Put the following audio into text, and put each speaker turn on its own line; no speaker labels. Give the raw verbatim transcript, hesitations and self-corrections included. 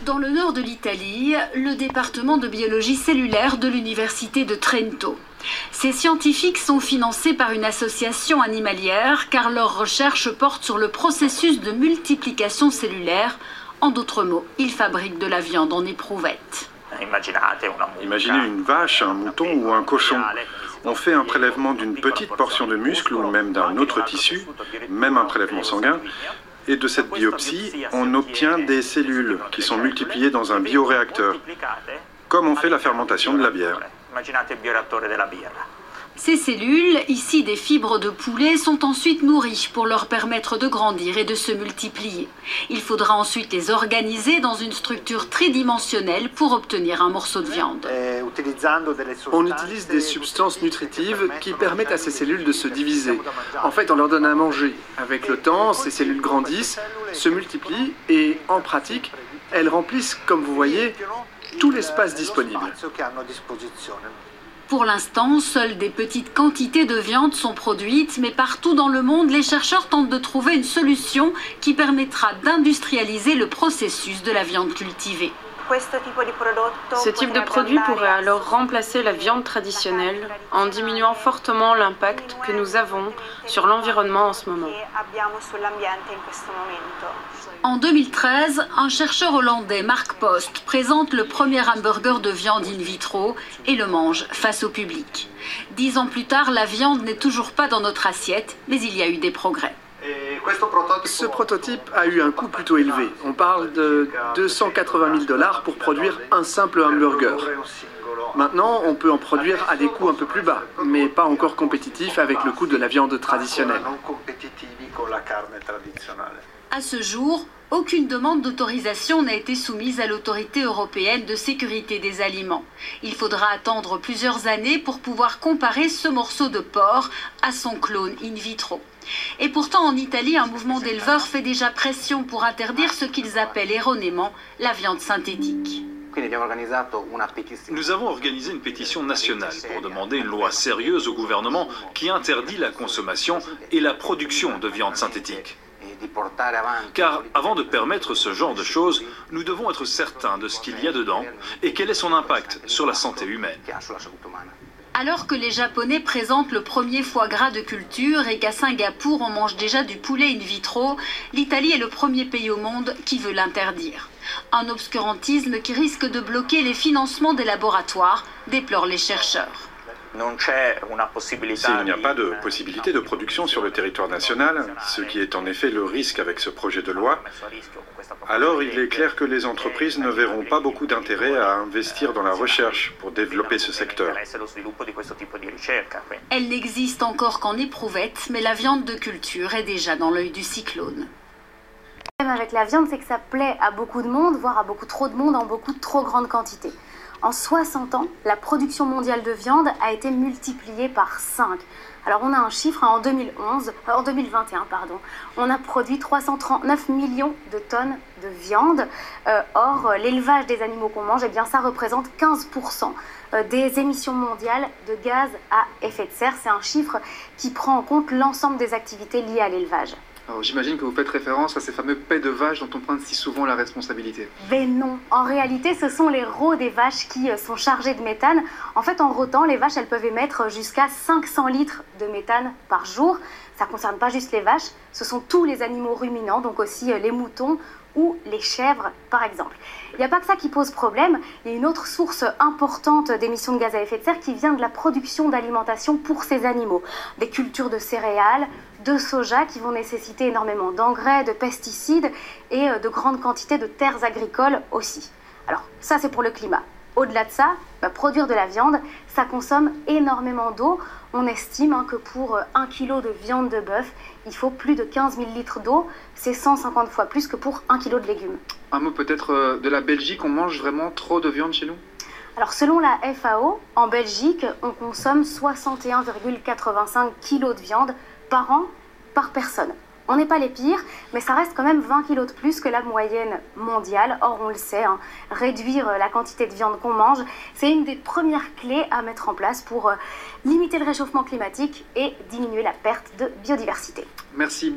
Dans le nord de l'Italie, le département de biologie cellulaire de l'université de Trento. Ces scientifiques sont financés par une association animalière car leurs recherches portent sur le processus de multiplication cellulaire. En d'autres mots, ils fabriquent de la viande en éprouvette.
Imaginez une vache, un mouton ou un cochon. On fait un prélèvement d'une petite portion de muscle ou même d'un autre tissu, même un prélèvement sanguin, et de cette biopsie, on obtient des cellules qui sont multipliées dans un bioréacteur, comme on fait la fermentation de la bière.
Ces cellules, ici des fibres de poulet, sont ensuite nourries pour leur permettre de grandir et de se multiplier. Il faudra ensuite les organiser dans une structure tridimensionnelle pour obtenir un morceau de viande.
On utilise des substances nutritives qui permettent à ces cellules de se diviser. En fait, on leur donne à manger. Avec le temps, ces cellules grandissent, se multiplient et, en pratique, elles remplissent, comme vous voyez, tout l'espace disponible.
Pour l'instant, seules des petites quantités de viande sont produites, mais partout dans le monde, les chercheurs tentent de trouver une solution qui permettra d'industrialiser le processus de la viande cultivée.
Ce type de produit pourrait alors remplacer la viande traditionnelle en diminuant fortement l'impact que nous avons sur l'environnement en ce moment.
En deux mille treize, un chercheur hollandais, Mark Post, présente le premier hamburger de viande in vitro et le mange face au public. Dix ans plus tard, la viande n'est toujours pas dans notre assiette, mais il y a eu des progrès.
Ce prototype a eu un coût plutôt élevé. On parle de deux cent quatre-vingt mille dollars pour produire un simple hamburger. Maintenant, on peut en produire à des coûts un peu plus bas, mais pas encore compétitifs avec le coût de la viande traditionnelle.
À ce jour, aucune demande d'autorisation n'a été soumise à l'autorité européenne de sécurité des aliments. Il faudra attendre plusieurs années pour pouvoir comparer ce morceau de porc à son clone in vitro. Et pourtant, en Italie, un mouvement d'éleveurs fait déjà pression pour interdire ce qu'ils appellent erronément la viande synthétique.
Nous avons organisé une pétition nationale pour demander une loi sérieuse au gouvernement qui interdit la consommation et la production de viande synthétique. Car avant de permettre ce genre de choses, nous devons être certains de ce qu'il y a dedans et quel est son impact sur la santé humaine.
Alors que les Japonais présentent le premier foie gras de culture et qu'à Singapour on mange déjà du poulet in vitro, l'Italie est le premier pays au monde qui veut l'interdire. Un obscurantisme qui risque de bloquer les financements des laboratoires, déplorent les chercheurs.
S'il n'y a pas de possibilité de production sur le territoire national, ce qui est en effet le risque avec ce projet de loi, alors il est clair que les entreprises ne verront pas beaucoup d'intérêt à investir dans la recherche pour développer ce secteur.
Elle n'existe encore qu'en éprouvette, mais la viande de culture est déjà dans l'œil du cyclone.
Le problème avec la viande, c'est que ça plaît à beaucoup de monde, voire à beaucoup trop de monde en beaucoup trop grande quantité. En soixante ans, la production mondiale de viande a été multipliée par cinq. Alors on a un chiffre, en deux mille onze, euh, en deux mille vingt et un, pardon, on a produit trois cent trente-neuf millions de tonnes de viande. Euh, or, l'élevage des animaux qu'on mange, eh bien, ça représente quinze pour cent des émissions mondiales de gaz à effet de serre. C'est un chiffre qui prend en compte l'ensemble des activités liées à l'élevage.
Alors j'imagine que vous faites référence à ces fameux pets de vaches dont on pointe si souvent la responsabilité.
Ben non, en réalité ce sont les rots des vaches qui sont chargés de méthane. En fait en rotant, les vaches elles peuvent émettre jusqu'à cinq cents litres de méthane par jour. Ça ne concerne pas juste les vaches, ce sont tous les animaux ruminants, donc aussi les moutons ou les chèvres par exemple. Il n'y a pas que ça qui pose problème, il y a une autre source importante d'émissions de gaz à effet de serre qui vient de la production d'alimentation pour ces animaux. Des cultures de céréales, de soja qui vont nécessiter énormément d'engrais, de pesticides et de grandes quantités de terres agricoles aussi. Alors ça c'est pour le climat. Au-delà de ça, bah, produire de la viande, ça consomme énormément d'eau. On estime hein, que pour un kilo de viande de bœuf, il faut plus de quinze mille litres d'eau. C'est cent cinquante fois plus que pour un kilo de légumes.
Un mot peut-être euh, de la Belgique, on mange vraiment trop de viande chez nous?
Alors selon la F A O, en Belgique, on consomme soixante et un virgule quatre-vingt-cinq kilos de viande par an, par personne. On n'est pas les pires, mais ça reste quand même vingt kilos de plus que la moyenne mondiale. Or, on le sait, hein, réduire la quantité de viande qu'on mange, c'est une des premières clés à mettre en place pour limiter le réchauffement climatique et diminuer la perte de biodiversité.
Merci.